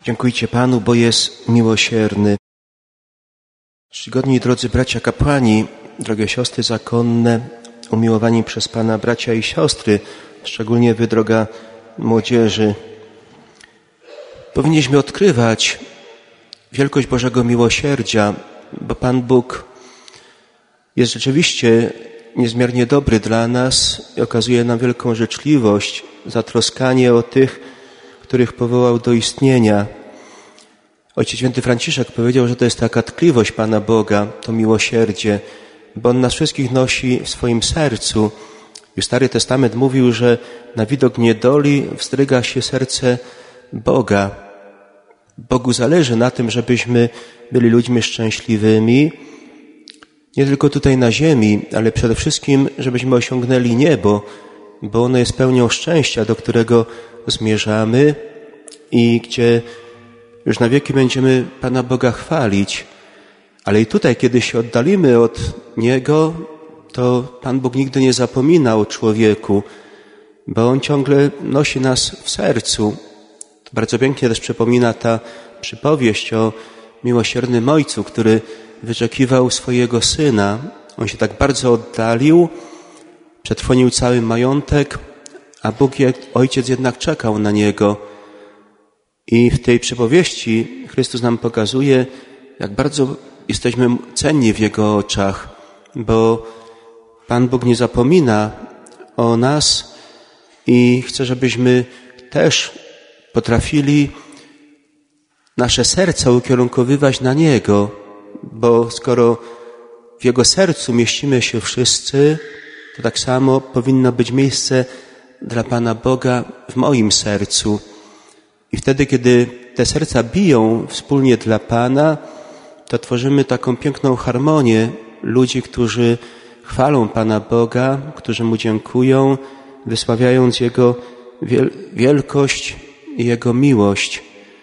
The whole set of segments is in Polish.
Dziękujcie Panu, bo jest miłosierny. Czcigodni i drodzy bracia kapłani, drogie siostry zakonne, umiłowani przez Pana bracia i siostry, szczególnie wy, droga młodzieży, powinniśmy odkrywać wielkość Bożego miłosierdzia, bo Pan Bóg jest rzeczywiście niezmiernie dobry dla nas i okazuje nam wielką życzliwość, zatroskanie o tych, których powołał do istnienia. Ojciec Święty Franciszek powiedział, że to jest taka tkliwość Pana Boga, to miłosierdzie, bo On nas wszystkich nosi w swoim sercu. I Stary Testament mówił, że na widok niedoli wzdryga się serce Boga. Bogu zależy na tym, żebyśmy byli ludźmi szczęśliwymi, nie tylko tutaj na ziemi, ale przede wszystkim, żebyśmy osiągnęli niebo, bo ono jest pełnią szczęścia, do którego zmierzamy i gdzie już na wieki będziemy Pana Boga chwalić. Ale i tutaj, kiedy się oddalimy od Niego, to Pan Bóg nigdy nie zapomina o człowieku, bo On ciągle nosi nas w sercu. To bardzo pięknie też przypomina ta przypowieść o miłosiernym ojcu, który wyczekiwał swojego syna. On się tak bardzo oddalił, przetrwonił cały majątek, a Bóg, Ojciec jednak czekał na niego. I w tej przypowieści Chrystus nam pokazuje, jak bardzo jesteśmy cenni w Jego oczach, bo Pan Bóg nie zapomina o nas i chce, żebyśmy też potrafili nasze serca ukierunkowywać na Niego, bo skoro w Jego sercu mieścimy się wszyscy, to tak samo powinno być miejsce dla Pana Boga w moim sercu. I wtedy, kiedy te serca biją wspólnie dla Pana, to tworzymy taką piękną harmonię ludzi, którzy chwalą Pana Boga, którzy Mu dziękują, wysławiając Jego wielkość i Jego miłość.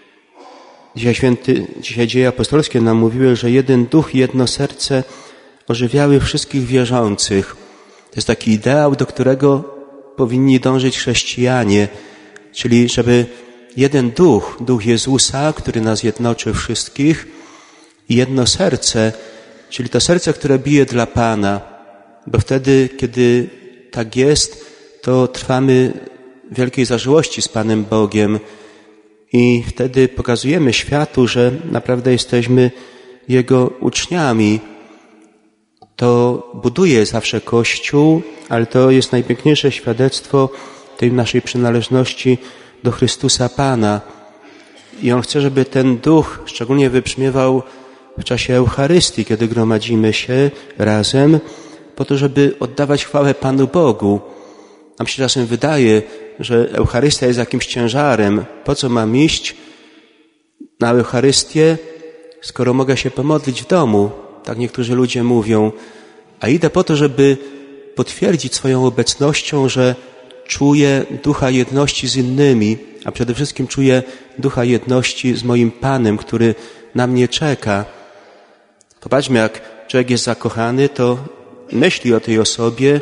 Dzisiaj dzieje apostolskie nam mówiły, że jeden duch i jedno serce ożywiały wszystkich wierzących. To jest taki ideał, do którego powinni dążyć chrześcijanie, czyli żeby jeden duch, duch Jezusa, który nas jednoczy wszystkich, i jedno serce, czyli to serce, które bije dla Pana, bo wtedy, kiedy tak jest, to trwamy w wielkiej zażyłości z Panem Bogiem i wtedy pokazujemy światu, że naprawdę jesteśmy Jego uczniami. To buduje zawsze Kościół, ale to jest najpiękniejsze świadectwo tej naszej przynależności do Chrystusa Pana. I On chce, żeby ten duch szczególnie wybrzmiewał w czasie Eucharystii, kiedy gromadzimy się razem, po to, żeby oddawać chwałę Panu Bogu. Nam się czasem wydaje, że Eucharystia jest jakimś ciężarem. Po co mam iść na Eucharystię, skoro mogę się pomodlić w domu? Tak niektórzy ludzie mówią. A idę po to, żeby potwierdzić swoją obecnością, że czuję ducha jedności z innymi, a przede wszystkim czuję ducha jedności z moim Panem, który na mnie czeka. Popatrzmy, jak człowiek jest zakochany, to myśli o tej osobie,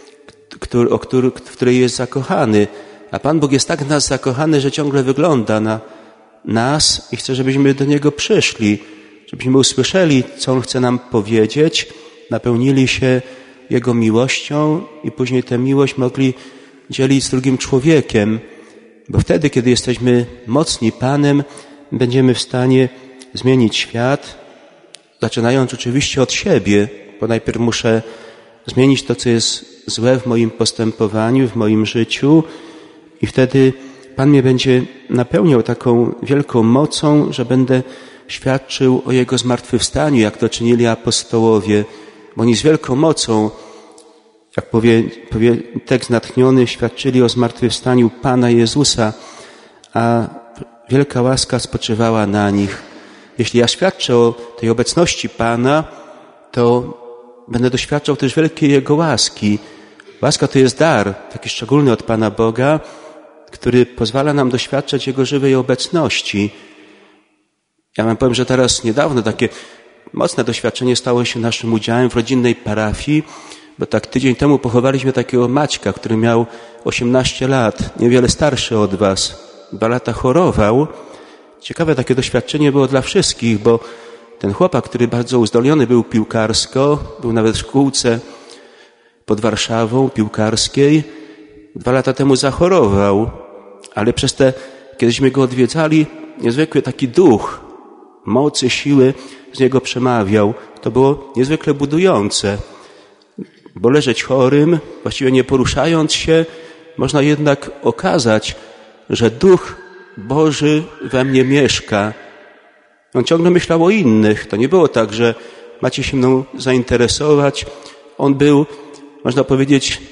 w której jest zakochany. A Pan Bóg jest tak w nas zakochany, że ciągle wygląda na nas i chce, żebyśmy do Niego przyszli, żebyśmy usłyszeli, co On chce nam powiedzieć, napełnili się Jego miłością i później tę miłość mogli dzielić z drugim człowiekiem. Bo wtedy, kiedy jesteśmy mocni Panem, będziemy w stanie zmienić świat, zaczynając oczywiście od siebie, bo najpierw muszę zmienić to, co jest złe w moim postępowaniu, w moim życiu i wtedy Pan mnie będzie napełniał taką wielką mocą, że będę świadczył o Jego zmartwychwstaniu, jak to czynili apostołowie, bo oni z wielką mocą, jak powie tekst natchniony, świadczyli o zmartwychwstaniu Pana Jezusa, a wielka łaska spoczywała na nich. Jeśli ja świadczę o tej obecności Pana, to będę doświadczał też wielkiej Jego łaski. Łaska to jest dar, taki szczególny od Pana Boga, który pozwala nam doświadczać Jego żywej obecności. Ja wam powiem, że teraz niedawno takie mocne doświadczenie stało się naszym udziałem w rodzinnej parafii, bo tak tydzień temu pochowaliśmy takiego Maćka, który miał 18 lat, niewiele starszy od was. 2 lata chorował Ciekawe takie doświadczenie było dla wszystkich, bo ten chłopak, który bardzo uzdolniony był piłkarsko, był nawet w szkółce pod Warszawą piłkarskiej, 2 lata temu zachorował, ale przez te, kiedyśmy go odwiedzali, niezwykły taki duch mocy, siły z niego przemawiał. To było niezwykle budujące, bo leżeć chorym, właściwie nie poruszając się, można jednak okazać, że Duch Boży we mnie mieszka. On ciągle myślał o innych. To nie było tak, że macie się mną zainteresować. On był, można powiedzieć,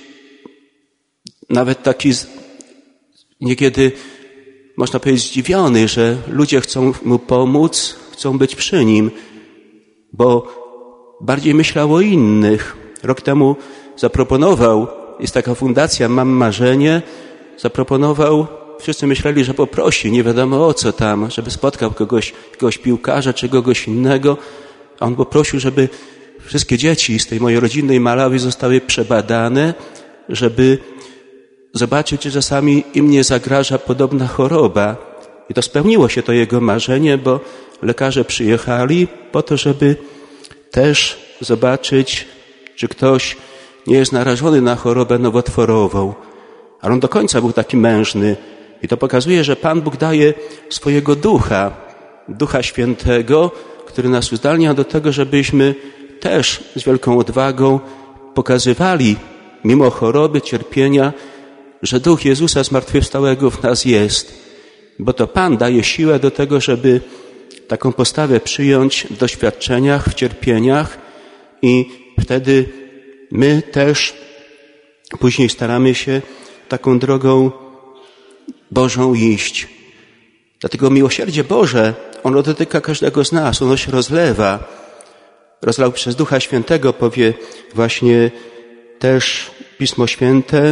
nawet taki niekiedy, można powiedzieć, zdziwiony, że ludzie chcą mu pomóc, chcą być przy nim, bo bardziej myślał o innych. Rok temu zaproponował, jest taka fundacja Mam Marzenie, zaproponował, wszyscy myśleli, że poprosi, nie wiadomo o co tam, żeby spotkał jakiegoś piłkarza czy kogoś innego, a on poprosił, żeby wszystkie dzieci z tej mojej rodzinnej Malawi zostały przebadane, żeby zobaczyć, czy czasami im nie zagraża podobna choroba. I to spełniło się to jego marzenie, bo lekarze przyjechali po to, żeby też zobaczyć, czy ktoś nie jest narażony na chorobę nowotworową. Ale on do końca był taki mężny. I to pokazuje, że Pan Bóg daje swojego Ducha, Ducha Świętego, który nas uzdalnia do tego, żebyśmy też z wielką odwagą pokazywali, mimo choroby, cierpienia, że Duch Jezusa zmartwychwstałego w nas jest. Bo to Pan daje siłę do tego, żeby taką postawę przyjąć w doświadczeniach, w cierpieniach i wtedy my też później staramy się taką drogą Bożą iść. Dlatego miłosierdzie Boże, ono dotyka każdego z nas, ono się rozlewa. Rozlał przez Ducha Świętego, powie właśnie też Pismo Święte,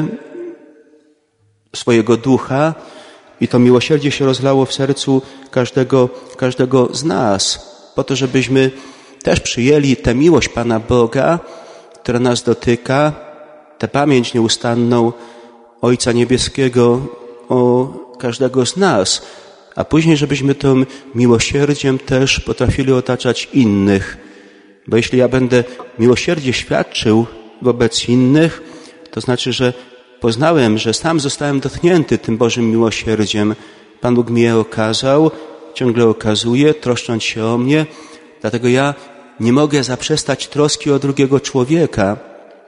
swojego Ducha i to miłosierdzie się rozlało w sercu każdego z nas, po to, żebyśmy też przyjęli tę miłość Pana Boga, która nas dotyka, tę pamięć nieustanną Ojca Niebieskiego o każdego z nas, a później, żebyśmy tym miłosierdziem też potrafili otaczać innych. Bo jeśli ja będę miłosierdzie świadczył wobec innych, to znaczy, że poznałem, że sam zostałem dotknięty tym Bożym miłosierdziem. Pan Bóg mi je okazał, ciągle okazuje, troszcząc się o mnie. Dlatego ja nie mogę zaprzestać troski o drugiego człowieka.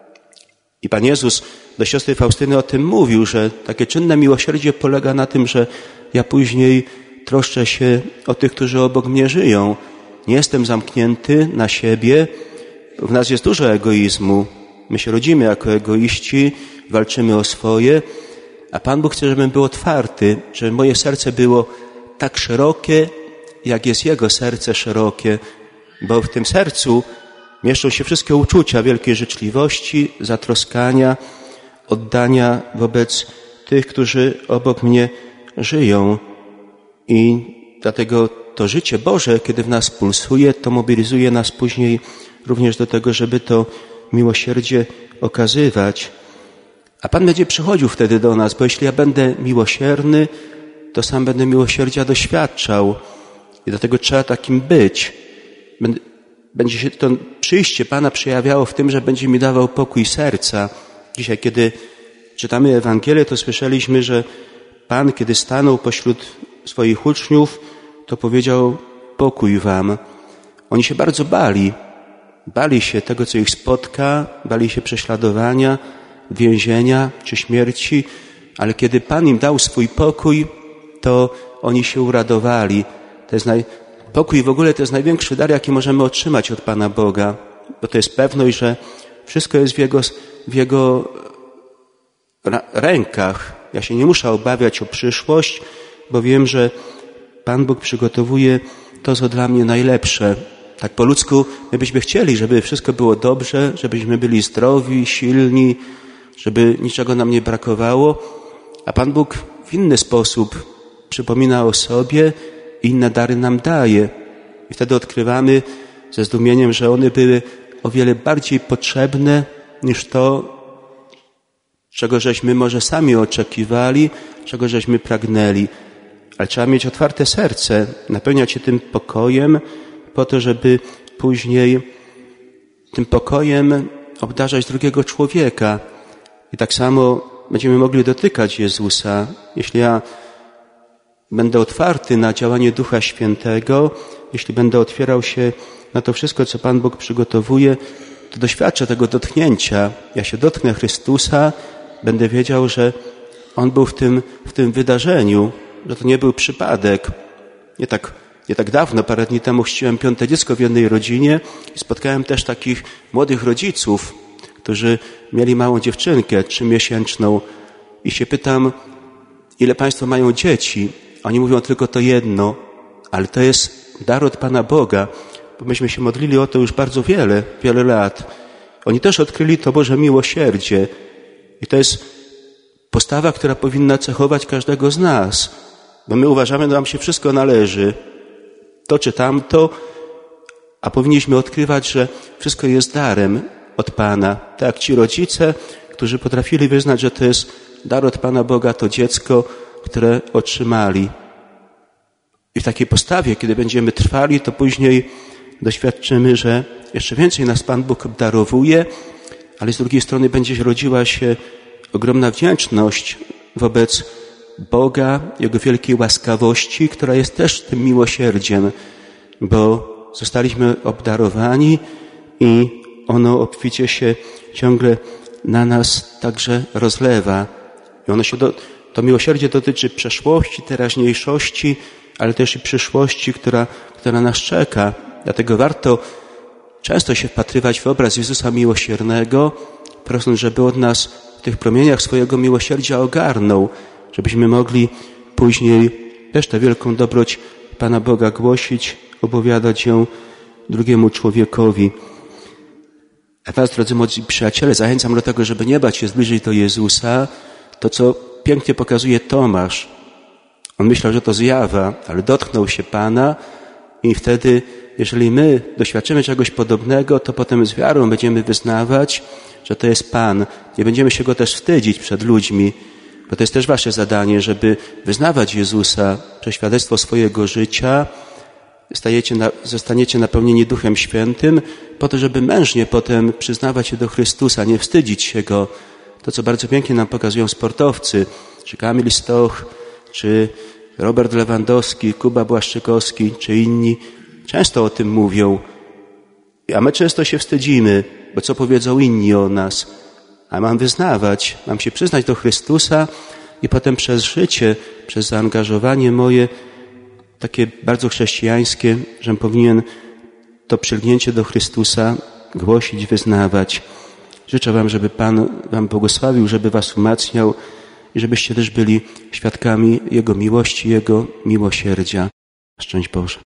I Pan Jezus do siostry Faustyny o tym mówił, że takie czynne miłosierdzie polega na tym, że ja później troszczę się o tych, którzy obok mnie żyją. Nie jestem zamknięty na siebie. W nas jest dużo egoizmu. My się rodzimy jako egoiści, walczymy o swoje, a Pan Bóg chce, żebym był otwarty, żeby moje serce było tak szerokie, jak jest Jego serce szerokie, bo w tym sercu mieszczą się wszystkie uczucia wielkiej życzliwości, zatroskania, oddania wobec tych, którzy obok mnie żyją. I dlatego to życie Boże, kiedy w nas pulsuje, to mobilizuje nas później również do tego, żeby to miłosierdzie okazywać. A Pan będzie przychodził wtedy do nas, bo jeśli ja będę miłosierny, to sam będę miłosierdzia doświadczał. I dlatego trzeba takim być. Będzie się to przyjście Pana przejawiało w tym, że będzie mi dawał pokój serca. Dzisiaj, kiedy czytamy Ewangelię, to słyszeliśmy, że Pan, kiedy stanął pośród swoich uczniów, to powiedział: pokój wam. Oni się bardzo bali. Bali się tego, co ich spotka, bali się prześladowania, więzienia czy śmierci, ale kiedy Pan im dał swój pokój, to oni się uradowali. Pokój w ogóle to jest największy dar, jaki możemy otrzymać od Pana Boga, bo to jest pewność, że wszystko jest w Jego rękach. Ja się nie muszę obawiać o przyszłość, bo wiem, że Pan Bóg przygotowuje to, co dla mnie najlepsze. Tak po ludzku my byśmy chcieli, żeby wszystko było dobrze, żebyśmy byli zdrowi, silni, żeby niczego nam nie brakowało, a Pan Bóg w inny sposób przypomina o sobie i inne dary nam daje. I wtedy odkrywamy ze zdumieniem, że one były o wiele bardziej potrzebne niż to, czego żeśmy może sami oczekiwali, czego żeśmy pragnęli. ale trzeba mieć otwarte serce, napełniać się tym pokojem po to, żeby później tym pokojem obdarzać drugiego człowieka. I tak samo będziemy mogli dotykać Jezusa. Jeśli ja będę otwarty na działanie Ducha Świętego, jeśli będę otwierał się na to wszystko, co Pan Bóg przygotowuje, to doświadczę tego dotknięcia. Ja się dotknę Chrystusa, będę wiedział, że On był w tym wydarzeniu, że to nie był przypadek. Nie tak dawno, parę dni temu chrzciłem 5. dziecko w jednej rodzinie i spotkałem też takich młodych rodziców, którzy mieli małą dziewczynkę 3-miesięczną i się pytam, ile Państwo mają dzieci? Oni mówią tylko to jedno, ale to jest dar od Pana Boga, bo myśmy się modlili o to już bardzo wiele lat. Oni też odkryli to Boże miłosierdzie i to jest postawa, która powinna cechować każdego z nas, bo my uważamy, że nam się wszystko należy, to czy tamto, a powinniśmy odkrywać, że wszystko jest darem od Pana. Tak jak ci rodzice, którzy potrafili wyznać, że to jest dar od Pana Boga, to dziecko, które otrzymali. I w takiej postawie, kiedy będziemy trwali, to później doświadczymy, że jeszcze więcej nas Pan Bóg obdarowuje, ale z drugiej strony będzie rodziła się ogromna wdzięczność wobec Boga, Jego wielkiej łaskawości, która jest też tym miłosierdziem, bo zostaliśmy obdarowani i ono obficie się ciągle na nas także rozlewa. I ono się to miłosierdzie dotyczy przeszłości, teraźniejszości, ale też i przyszłości, która nas czeka. Dlatego warto często się wpatrywać w obraz Jezusa miłosiernego, prosząc, żeby od nas w tych promieniach swojego miłosierdzia ogarnął, żebyśmy mogli później też tę wielką dobroć Pana Boga głosić, opowiadać ją drugiemu człowiekowi. A was, drodzy młodzi przyjaciele, zachęcam do tego, żeby nie bać się zbliżyć do Jezusa. To, co pięknie pokazuje Tomasz. On myślał, że to zjawa, ale dotknął się Pana i wtedy, jeżeli my doświadczymy czegoś podobnego, to potem z wiarą będziemy wyznawać, że to jest Pan. Nie będziemy się Go też wstydzić przed ludźmi, bo to jest też wasze zadanie, żeby wyznawać Jezusa przez świadectwo swojego życia. Zostaniecie napełnieni Duchem Świętym po to, żeby mężnie potem przyznawać się do Chrystusa, nie wstydzić się Go. To, co bardzo pięknie nam pokazują sportowcy, czy Kamil Stoch, czy Robert Lewandowski, Kuba Błaszczykowski, czy inni, często o tym mówią. A my często się wstydzimy, bo co powiedzą inni o nas? A mam wyznawać, mam się przyznać do Chrystusa i potem przez życie, przez zaangażowanie moje, takie bardzo chrześcijańskie, że powinien to przylgnięcie do Chrystusa głosić, wyznawać. Życzę wam, żeby Pan wam błogosławił, żeby was umacniał i żebyście też byli świadkami Jego miłości, Jego miłosierdzia. Szczęść Boże.